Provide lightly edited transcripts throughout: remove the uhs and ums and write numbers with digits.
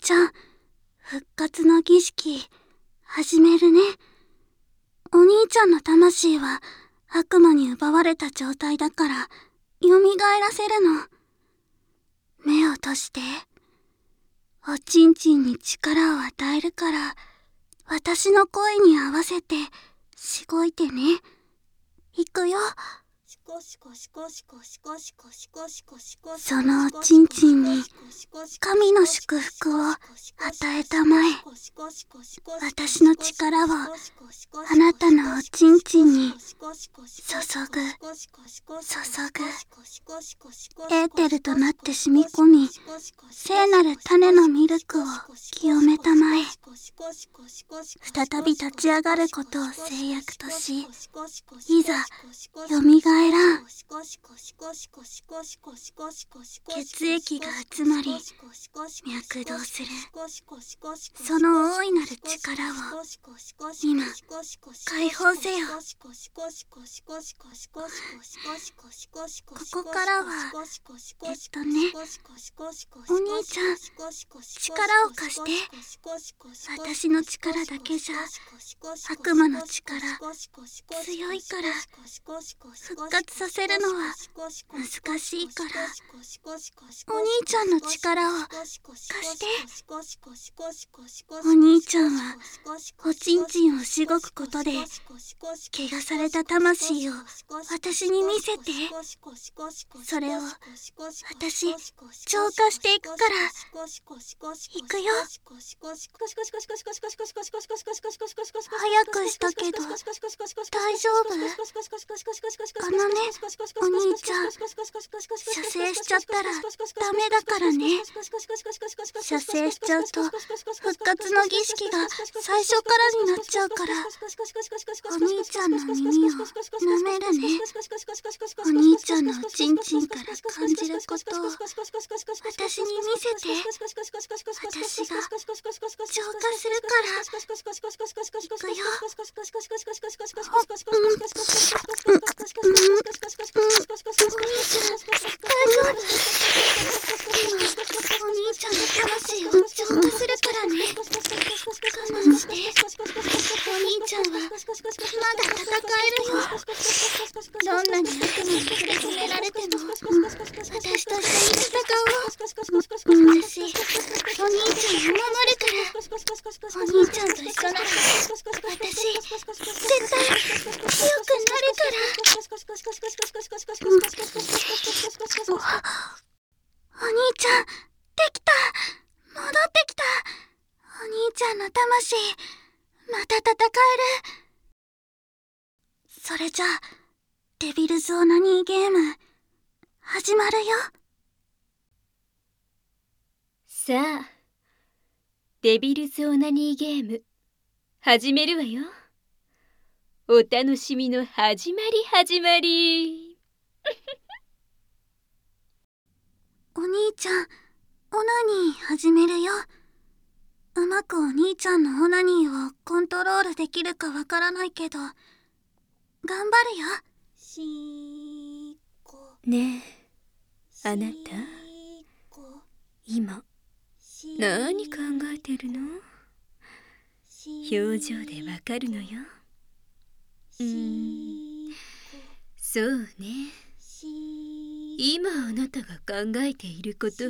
ちゃん、復活の儀式、始めるね。お兄ちゃんの魂は悪魔に奪われた状態だから、蘇らせるの。目を閉じて。おちんちんに力を与えるから、私の声に合わせて、しごいてね。いくよ。そのおちんちんに神の祝福を与えたまえ。私の力をあなたのおちんちんに注ぐエーテルとなって染み込み、聖なる種のミルクを清めたまえ。再び立ち上がることを制約とし、いざよみがえらん。血液が集まり脈動する。その大いなる力を今解放せよ。ここからはお兄ちゃん、力を貸して。私の力だけじゃ悪魔の力強いから、復活させるのは難しいから、お兄ちゃんの力を貸して。お兄ちゃんはおちんちんをしごくことで怪我された魂を私に見せて。それを私浄化していくから。いくよ。早くしたけど大丈夫？お兄ちゃん、射精しちゃったらダメだからね。射精しちゃうと復活の儀式が最初からになっちゃうから、お兄ちゃんの耳を舐めるね。お兄ちゃんのおちんちんから感じることを私に見せて。私が浄化するから。いくよ。お兄ちゃんの魂を浄化するからね。我慢して。お兄ちゃんはまだ戦えるよ。どんなに悪魔に苦しめられても私と一緒に戦おう。私お兄ちゃんを守るから。お兄ちゃんと一緒なら私絶対強くなるから。お兄ちゃん、できた。戻ってきた。お兄ちゃんの魂また戦える。それじゃあデビルズオナニーゲーム始まるよ。 さあ、デビルズオナニーゲーム始めるわよ。お楽しみの始まりお兄ちゃん、オナニー始めるよ。うまくお兄ちゃんのオナニーをコントロールできるかわからないけど頑張るよ。 ねえ、あなた今何考えてるの？表情でわかるのよ。そうね。今あなたが考えていることは、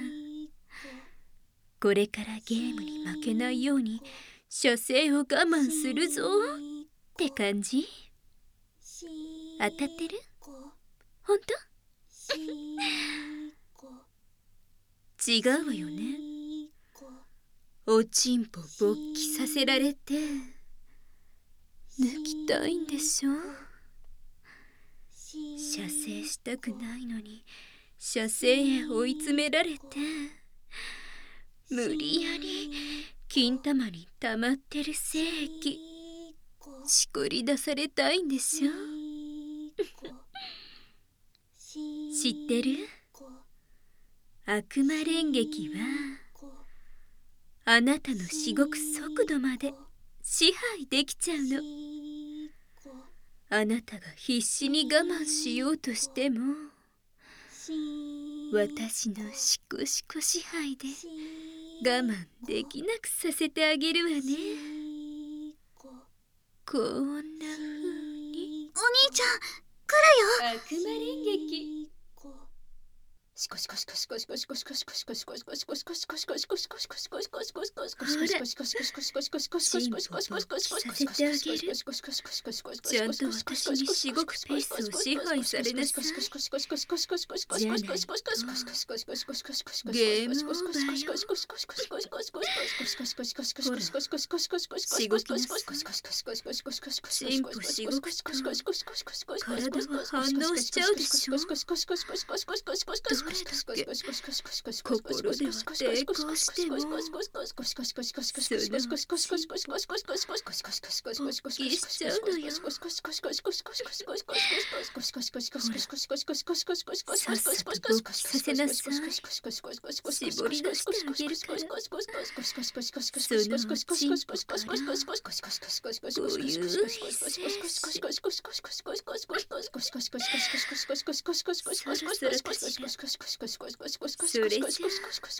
これからゲームに負けないように射精を我慢するぞって感じ？当たってる？ほんと？違うわよね。おちんぽ勃起させられて抜きたいんでしょ？射精したくないのに射精へ追い詰められて、無理やり金玉に溜まってる精液しこり出されたいんでしょ？知ってる？悪魔連撃はあなたのしごく速度まで支配できちゃうの。あなたが必死に我慢しようとしても、私のシコシコ支配で我慢できなくさせてあげるわね。こんな風に。 お兄ちゃん来るよ。 悪魔連撃。ちゃんと私に至極ペースを支配されなさい。じゃないとゲームオーバーよ。ほら、しごきなさい。チンポしごくと体は反応しちゃうでしょ。どれだけ心では抵抗しても、そのうち勃起しちゃうのよ。ほら、さっさと勃起させなさい。絞り出してあげるから。そのチンポからごゆるい精子、そろそろかしら。それじゃあ行くわよ。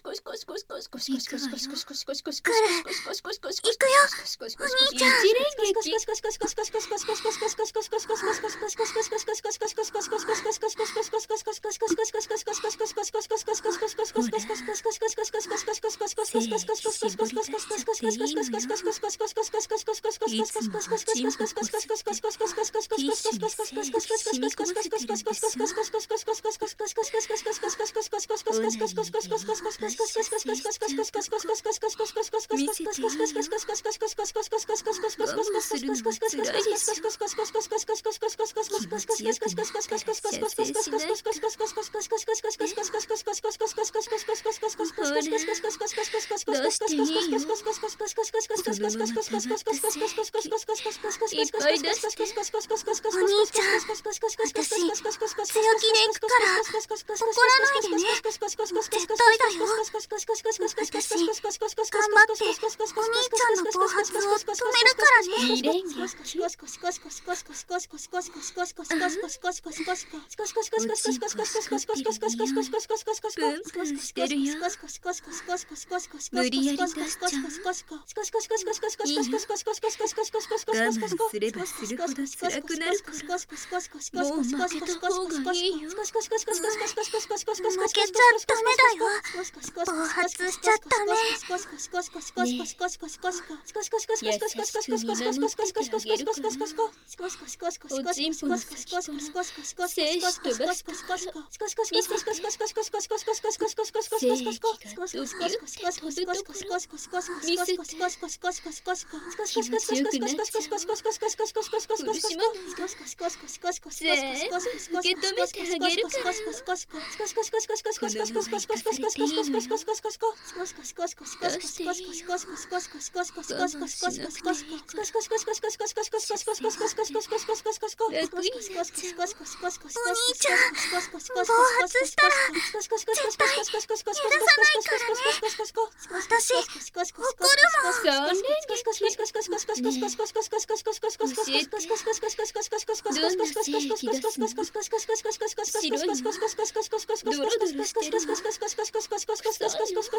行くよお兄ちゃん。 一連撃。いつもはチンポこすってティッシュに精液染み込ませてるんでしょ。おなにでも私射精しちゃうとこ見せていいよ。我慢するのもつらいでしょ。気持ちよくなったら射精しないか。ほら、出していいよ。そのまま溜まった精液いっぱい出して。 お兄ちゃん、私強気で行くから怒らないでね。絶対だよ。私頑張ってお兄ちゃんの暴発を止めるからね。 二連撃。おちんぽすくってる匂い。プンプンしてるよ。無理やり出しちゃう。いいよ。我慢すればするほど辛くなるから、もう負けた方がいいよ。 負けちゃダメだよ。暴発しちゃダメ。 ねえ、優しく見守っててあげるから。おちんぽの先から精子飛ばしたから見せて。精液がドキュッて飛ぶところ見せて。気持ちよくなっちゃう。苦しまないで。受け止めてあげるから。このまま生かされていいのよ。出していいよ。我慢しなくていいから。楽になっちゃう。 お兄ちゃん、暴発したら絶対許さないからね。私怒るもん。 三連撃。ねえ、教えて。どんな精液出すの？白いの？ドロドロしてるの？臭いの？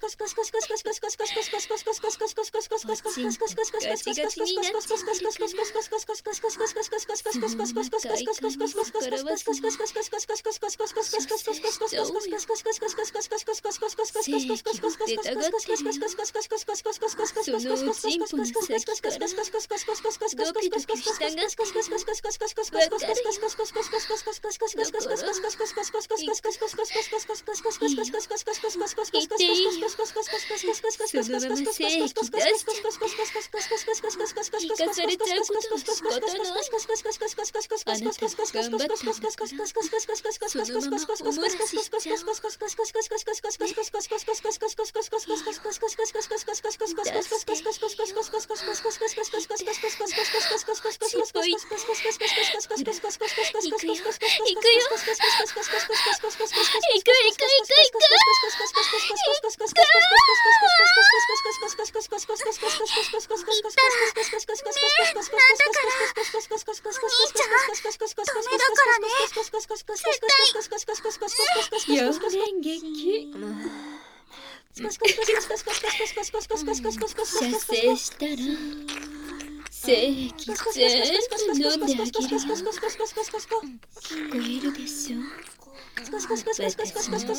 おちんぽガチガチになっちゃってるから。そのまま快感に逆らわずに射精しちゃおうよ。精液が出たがってるよ。そのおちんぽの先からドキドキしたがってるよ。わかるよ。だから行っていいよ。そのまま精液出しちゃって生かされちゃうことは仕方ない。あなたが頑張ったんだからそのままおもらししちゃおう。ちんぽいって。ほら、行くよ。行くよ。行く。4連撃。 射精したら精液全部飲んであげるよ。聞こえるでしょ。私の口の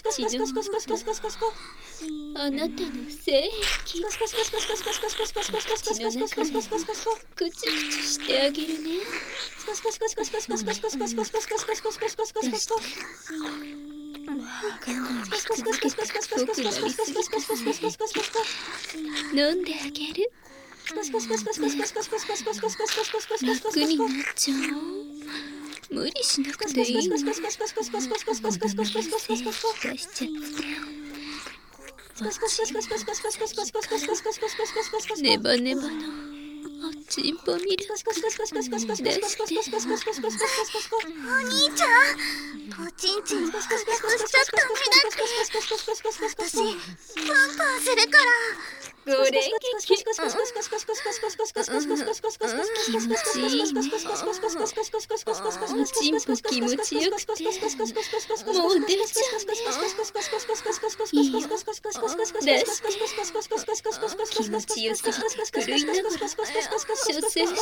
あなたの精液口の中でクチュクチュしてあげるね。出して我慢し続けて濃くなりすぎたね。飲んであげる。楽になっちゃう。無理しなくていいの。おならで精液出しちゃってネバネバのおちんぽミルク出してお兄ちゃん、おちんちん隠しちゃダメだって。私パンパンするから。 ご連撃気持ちいいね。おちんぽ気持ちよくてもう出ちゃうね。いいよ出して気持ちよすぎて狂いながら射精して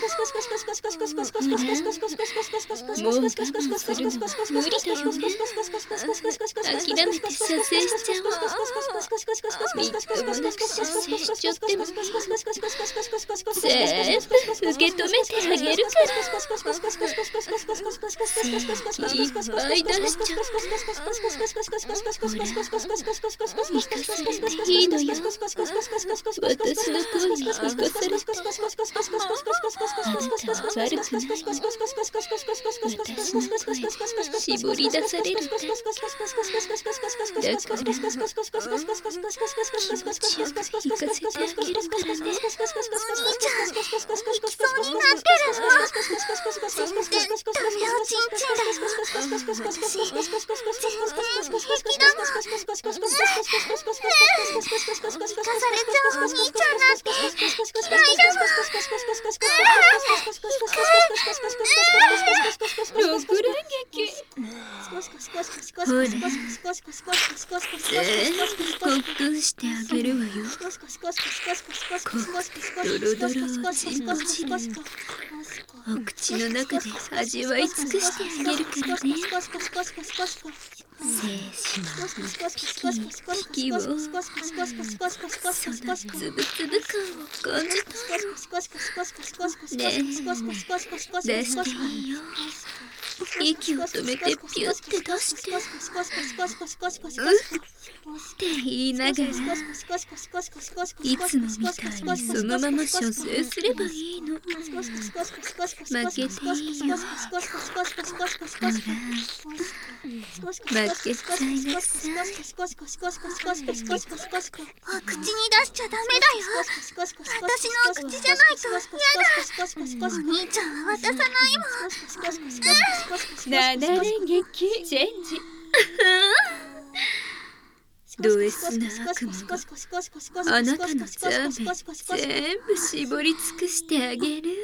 もう我慢するのは無理だよね。諦めて射精しちゃおう。みっともなく射精しちゃっても全部受け止めてあげるから。精液いっぱい出しちゃってほら生かされていいのよ。私の声に生かされてあなたは悪くないの。私の声で絞り出されるんだ。だから気持ちよく生かせてあげるからね。 お兄ちゃん、行きそうになってるの。全然ダメおちんちんだよ。私全然平気だもん。生かされちゃうお兄ちゃんなんて嫌いだもん。 6連撃。ほら全部興奮してあげるわよ。ドロドロをちんぽ汁お口の中で味わい尽くしてあげるからね。精子の一匹をそのつぶつぶ感を感じたいの。ねえ出していいよ。息を止めてピュッて出してって言いながらいつもみたいにそのまま射精すればいいの。負けていいよ。ほら負けちゃいなさい。 口に出しちゃダメだよ。私の口じゃないと嫌だ。お兄ちゃんは渡さないもん。 7連撃チェンジ。ド S な悪魔があなたのザーメン全部絞り尽くしてあげる。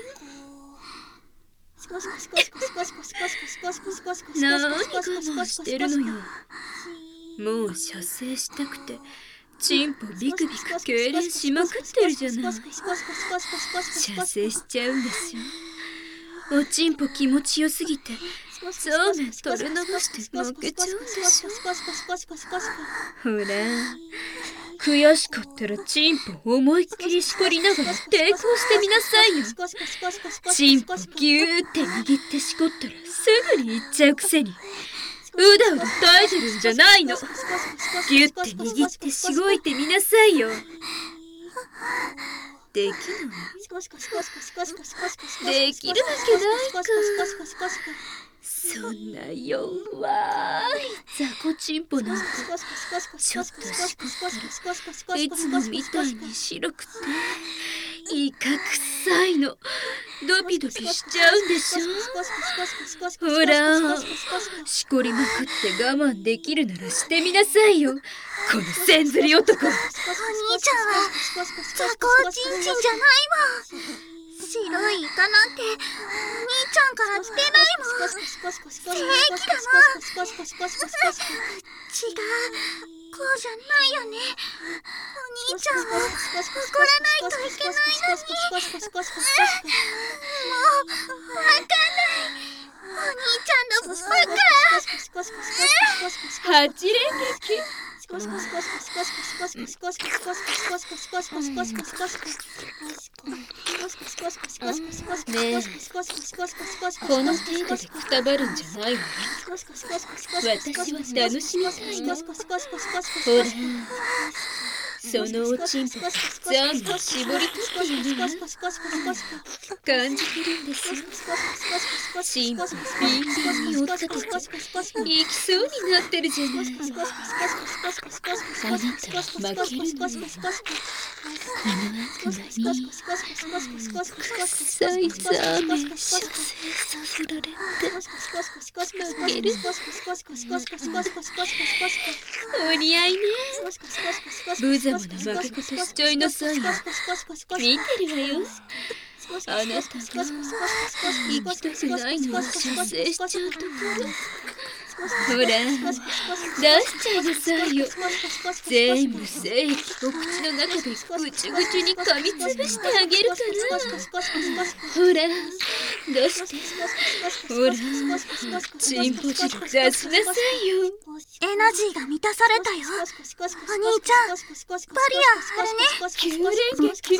何我慢してるのよ。もう射精したくてチンポビクビク痙攣しまくってるじゃない。射精しちゃうんでしょ。おちんぽ気持ちよすぎてザーメン垂れ流して負けちゃうんでしょ。ほら悔しかったらチンポ思いっきり絞りながら抵抗してみなさいよ。チンポギューって握って絞ったらすぐにいっちゃうくせにうだうだ耐えてるんじゃないの。ギュッて握ってしごいてみなさいよ。できない？できるわけないか。そんな弱い雑魚チンポなんかちょっとしこったらいつもみたいに白くてイカ臭いの。ドピドピしちゃうんでしょ。ほらしこりまくって我慢できるならしてみなさいよ、このせんずり男。お兄ちゃんは雑魚ちんちんじゃないもん。白いイカなんてお兄ちゃんから出ないもん。正義だもん。違う、 こうじゃないよね。お兄ちゃんを怒らないといけないのに。もうわかんない。お兄ちゃんのバカ。 八連撃。ねえ、この程度でくたばるんじゃないわよ。私は楽しみたいの。ほら、そのおちんぽ全部絞り取ってるわ。感じてるんですよ。チンポビンビンに折った時、行きそうになってるじゃない。あなたは負けるのよ。この悪魔に臭いザーメン射精させられて負ける。お似合いね。無様な負け方しちゃいなさいよ。見てるわよ。あなたが行きたくないのは射精しちゃうところ。ほら、出しちゃいなさいよ。全部精液を口の中でぐちぐちに噛みつぶしてあげるから。ほら、出して。ほら、チンポ汁出しなさいよ。 エナジーが満たされたよ。お兄ちゃん、バリアあるね。 9連撃。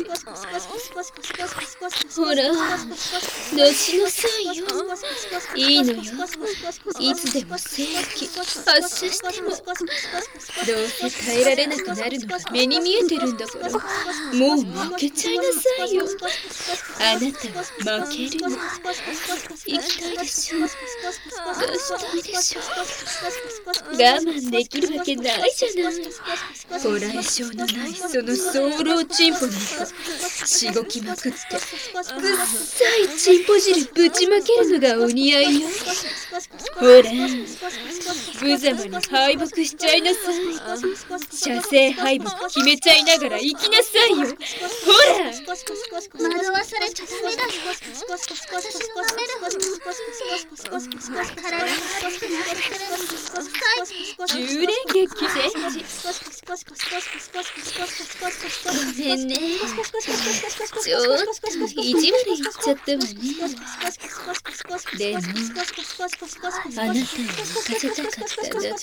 ほら、出しなさいよ。いいのよ。いつでも精液発射しても。どうせ耐えられなくなるのが目に見えてるんだから、もう負けちゃいなさいよ。あなたは負けるの。行きたいでしょ。出したいでしょ。我慢できるわけないじゃない。ご来性のないその早漏チンポなんかしごきまくって、くっさいチンポ汁ぶちまけるのがお似合いよ。ほら、無様に敗北しちゃいなさい。射精敗北決めちゃいながら行きなさいよ。ほら、 惑わされちゃダメだよ。私の舐めるほど体が熱くなってくるのに 10連撃チェンジ。ごめんね、ちょっと意地悪言っちゃったわね。でもあなたに任せたかったんだって。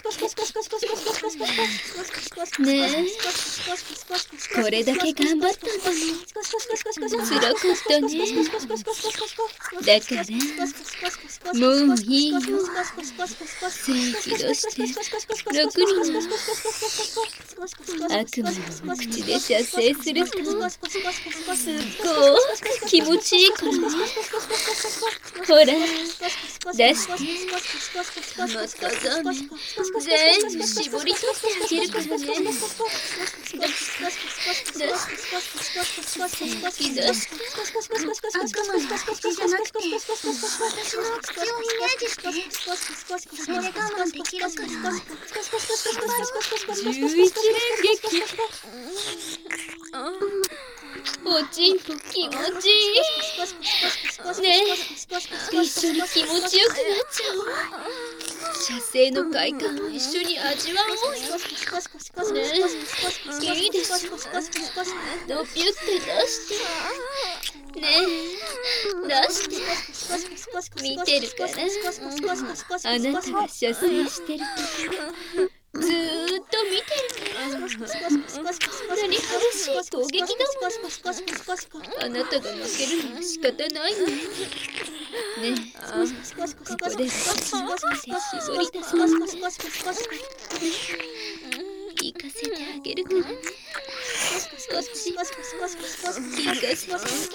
ねえ、これだけ頑張ったんだもん。辛かったね。だからもういいよ。精液出して楽になる。悪魔の口で射精するとすっごく気持ちいいからね。ほら、出して。たまったザーメン全部絞り取ってあげるからね。出して。 悪魔の口じゃなくて私の口をイメージして。それで我慢できるから。 11連撃。おちんぽ気持ちいいね。え、一緒に気持ちよくなっちゃおう。射精の快感を一緒に味わおうよ。ねえ、いいでしょ。ドピュって出してねえ、出して見てるから。あなたが射精してるとずーっと見てるから。何激しい攻撃だもん。あなたが負けるのは仕方ないの。ねえ、ここで絞り出すの。行かせてあげるからね。こっち行かせてあげる。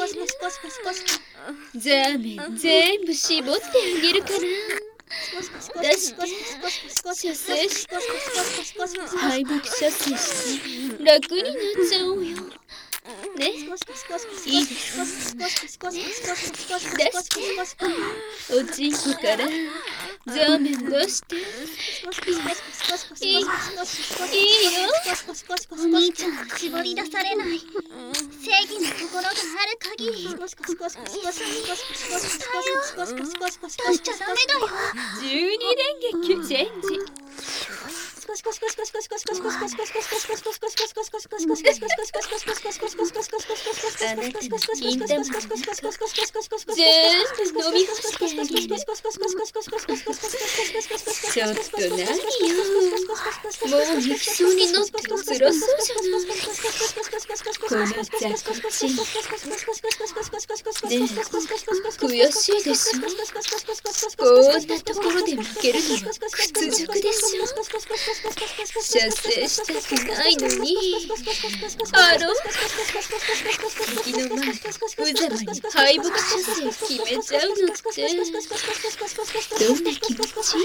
ザーメン全部絞ってあげるから。出して、射精して、敗北射精して楽になっちゃおうよ。ね、いいですか。出して、おちんこからザーメン出して。いいよ。 お兄ちゃんは絞り出されない。正義の心がある限り一緒に耐えよう。出しちゃダメだよ。 12連撃チェンジ。 あなたの金玉の中全部飲み干してあげる。ちょっと何よ、もう行きそうになって辛そうじゃない。この雑口ねえ、悔しいでしょ。こんなところで負けるのは屈辱でしょ。射精したくないのにあろ敵の前で無様に敗北射精を決めちゃうのってどんな気持ち？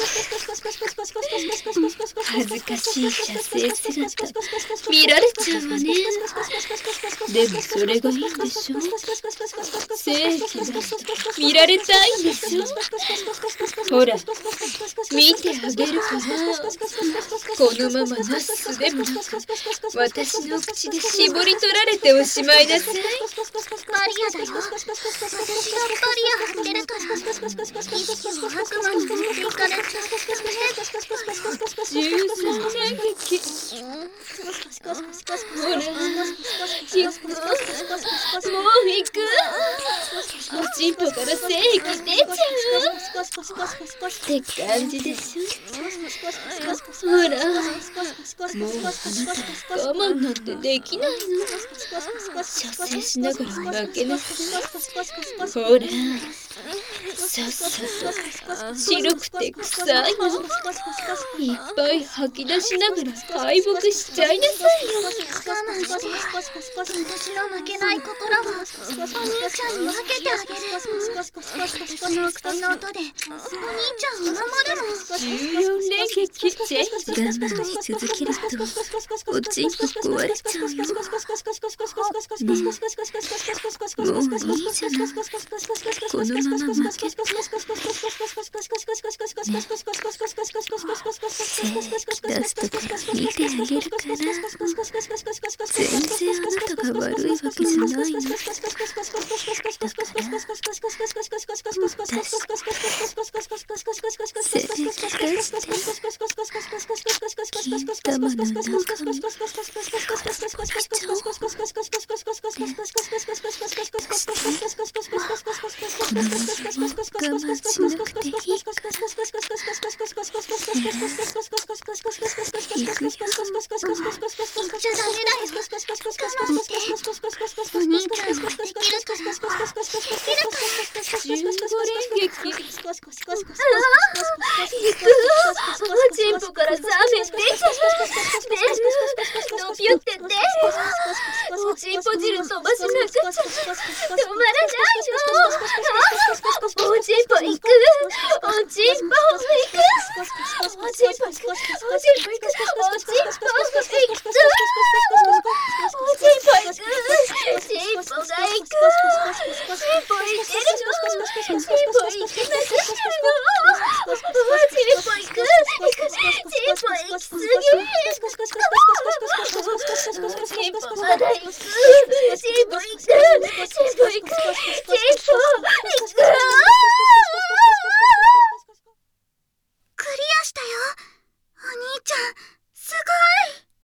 恥ずかしい射精姿見られちゃうわね。でもそれがいいんでしょ。正義だ。見られたいんでしょ。ほら見てあげるから。このままなすすでもなく私の口で絞り取られておしまいなさい。 バリアだよ。私がバリア張ってるから一気に悪魔に持っていかれちゃう。 13連撃。ほら行く。もう行く。おちんぽから精液出ちゃうって感じでしょ。ほらもうあなた我慢なんてできないの。射精しながら負けなさい。ほらさっさと白くて臭いのいっぱい吐き出しながら敗北しちゃいなさいよ。 我慢して私の負けない心をお兄ちゃんに分けてあげる。私の口の音でお兄ちゃんを守るの。 14連撃チェンジ。我慢し続けるとおちんぽ壊れちゃうよ。ねえもういいじゃない。このまま負けて精液出すところ見てあげるから。全然あなたが悪いわけじゃないの。だから精液出して金玉の中身ゴチゴチしちゃおう。このまま我慢しなくていいから。行くよ。 言っちゃダメだよ。我慢してお兄ちゃんはできるから。 15連撃。行く。おちんぽからラーメン出ちゃう。出る。のぴゅって出る。おちんぽ汁飛ばしまくっちゃう。止まらないの。おちんぽ行く。おちんぽ行く。おちんぽ行く。おちんぽ行く。おちんぽ行く。おちんぽ行く。チンポが行く。チンポ行けるの。チンポ行きまくってるの。チンポ行く。チンポ行きすぎ。チンポまだ行く。チンポ行く。チンポ行く。チ